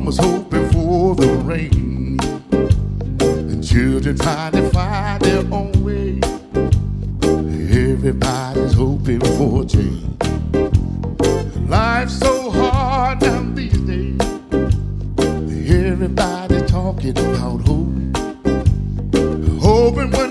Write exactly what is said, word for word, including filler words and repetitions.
farmers hoping for the rain, and children trying to find their own way. Everybody's hoping for change. Life's so hard now these days. Everybody's talking about hope, hoping when